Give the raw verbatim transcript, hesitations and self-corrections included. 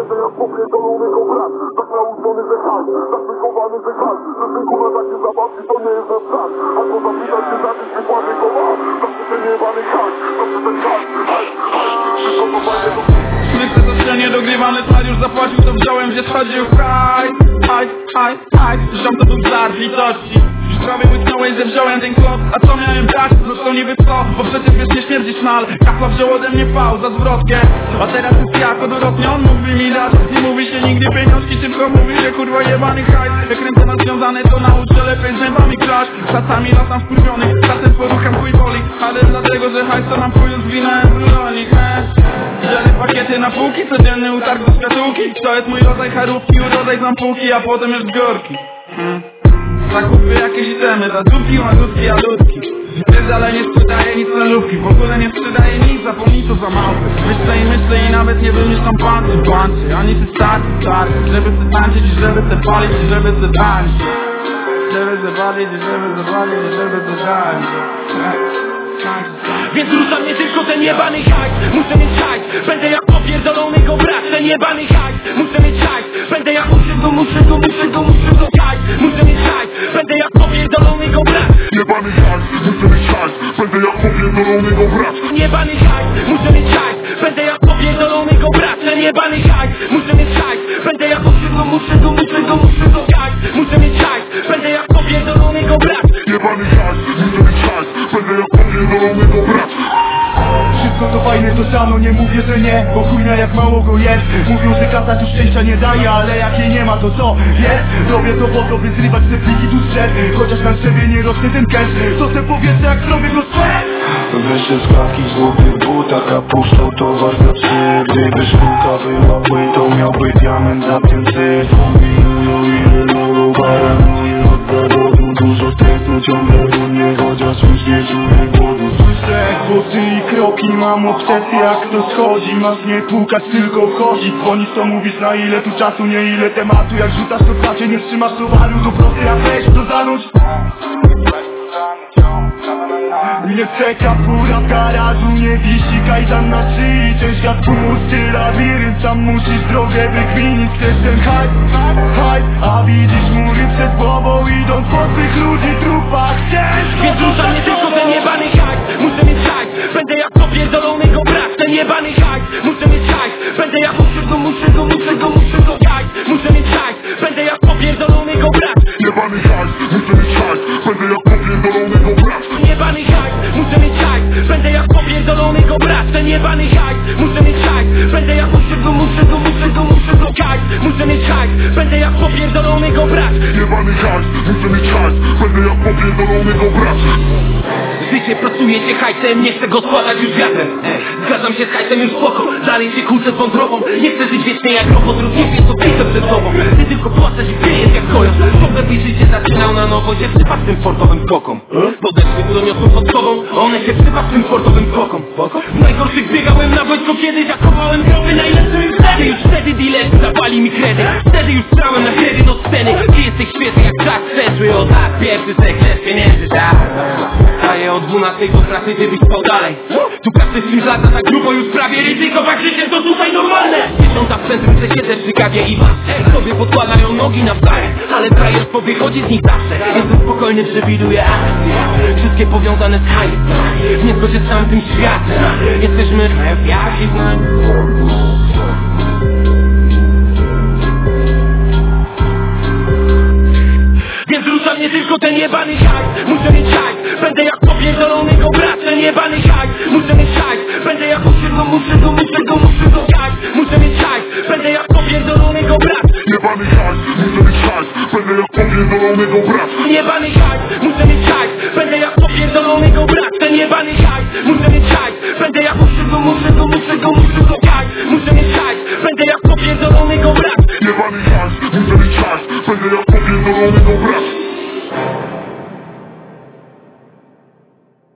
Będę jak popierdolony go brat. Tak nauczony, że hajs, tak wychowany, że hajs. Że synku na takie zabawki to nie jest brak. A to zapytać się za tych wykłady go mam. Zawsze ten jebany hajs, zawsze ten hajs, hajs, hajs. Wszystko to fajnie do... Myślę, że scenie dogrywany stary już zapłacił, to wziąłem, gdzie schodził hajs, hajs, hajs, hajs. Ziom to był żart litości. Już prawie łyknąłeś, że wziąłem ten kłop. A co miałem dać? No to niby co? Bo przecież wiesz, nie śmierdzi szmal. Kafla wziął ode mnie fał za zwrotkę. A teraz jest jako dorodnie, on mógłby mi dać. Nie mówi się nigdy pieniążki, tylko mówi się kurwa jebany hajs. Jak ręce nazwiązane, to naucz się lepiej z zębami kraść. Czasami latam wkurwiony, czasem porucham chuj boli. Ale dlatego, że hajs to nam chuju zwinąłem broni, he. Dzielę pakiety na półki, codzienny utarg do światułki. To jest mój rodzaj charówki, urodzaj zampułki, a potem już górki. hmm. Zakupy jakieś itemy, za dupki, ładutki, a ludki. Wiesz, ale nie sprzedaje nic na lubki. W ogóle nie sprzedaje nic, zapomnij to za małpy. Myślę i myślę i nawet nie wymyślam pancy, pancy. Ani ty starczy, starczy. Żeby se tańczyć i żeby se palić i żeby se tańczyć. Żeby se palić i żeby se palić i żeby se tańczyć. Więc rusza mnie tylko ten jebany hajs. Muszę mieć hajs, będę jak popierdolony go brat. Ten jebany hajs, muszę mieć hajs. Będę jak muszę go, muszę go, muszę go, muszę go hajs. Muszę mieć hajs, będę jak popierdolony go brat. Jebany hajs, muszę mieć hajs. Będę jak popierdolony go brat. Jebany hajs, muszę mieć hajs. Będę jak popierdolony go brat. Ten jebany hajs, muszę mieć hajs. Będę jak muszę go, muszę go, muszę go, muszę go hajs. Muszę mieć hajs, będę jak popierdolony go brat. Jebany hajs, muszę mieć hajs. Będę jak popierdolony go brat. Wszystko to fajne, to samo, nie mówię, że nie, bo chujnia jak mało go jest. Mówią, że kasa tu szczęścia nie daje, ale jak jej nie ma, to co jest? Robię to po to, by zrywać te pliki tu strzec. Chociaż na drzewie nie rośnie ten cash. To te powietrze jak zrobię go strzec. Wyższe składki w złotych butach, a puszczą towar za psy. Gdyby sztuka była płytą, miałby diament za tym syf. Kombinują ile logo, paranuję od zawodu. Dużo stresu ciągle runie, chociaż już nie czuję głodu. Słyszę głosy i kroki, mam obsesję jak to schodzi. Masz nie pukać, tylko wchodzić. Dzwonisz, to mówisz na ile tu czasu, nie ile tematu. Jak rzucasz to twacie, nie trzymasz towaru. To proste jak weź to zanudź. Nie czeka fura w garażu, nie wisi kajdan na szyi. Ciężka tłusty labirynt, sam musisz drogę wykminić. Chcesz ten hype, hype, a widzisz mury przed głową. Idą po tych ludzi trupach, ciężko. Więc rusza mnie tylko ten jebany hajs. Muszę mieć hajs, będę jak popierdolony go brat. Ten jebany hajs, muszę mieć hajs. Będę jak muszę go, muszę go, muszę go, muszę go hajs. Muszę mieć hajs, będę jak popierdolony go brat. Jebany hajs, muszę mieć hajs. Będę jak popierdolony go brat. Jebany hajs, muszę mieć hajs. Będę jak popierdolony go brat. Ten jebany hajs, muszę mieć hajs. Będę jak muszę go, muszę go, muszę go, muszę go hajs. Muszę mieć hajs, będę jak popierdolony go brat. Jebany hajs, muszę mieć hajs. Będę jak popierdolony go brat. Życie pracuje się hajsem, nie chcę go składać już wiatrem. Zgadzam się z hajsem już spoko, dalej się kłócę z wątrobą. Nie chcę żyć wiecznie jak robot, nie wiesz co piszę przed sobą. Ty tylko płaczesz i piejesz jak kojarz. Ciągle byś życie zaczynał na nowo, się wsypa z tym sportowym skokom. Podeszły tu doniosą pod sobą, one się wsypa z tym sportowym skokom. W najgorszych biegałem na wojsko kiedyś, zakowałem krowy najlepsze już wtedy. Już wtedy dealerzy zapali mi kredyt. Wtedy już brałem na kredyt od sceny. Ty jesteś świetny jak czas przeszły, o tak, pierwszy sekret pieniędzy, tak. Daję od dwunastej do pracy, ty byś spał dalej. Tu każdy z lata tak grubo już prawie ryzykować życiem, to tutaj normalne. Dziesiąta w centrum, że siedzę przy kawie i masz. Sobie podkładają nogi nawzajem, ale frajerstwo wychodzi z nich zawsze. Jestem spokojny, przewiduję akcje, wszystkie powiązane z hajsem. Nie zgodzę z całym tym światem. Jesteśmy w jakich Więc rusza mnie tylko ten jebany hajs. Muszę mieć hajs, będę jak popierdolony go brat. Ten jebany hajs, muszę mieć hajs. Będę jak muszę go, muszę go, muszę go, muszę go hajs. Muszę mieć hajs, będę jak popierdolony go brat. Jebany hajs, muszę mieć hajs. Będę jak popierdolony go brat. Jebany hajs,